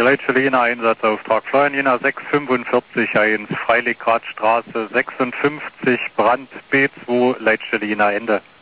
Leitstelle Jena, Einsatzauftrag Florian Jena 645 1, Freilich-Grad-Straße 56, Brand B2, Leitstelle Jena, Ende.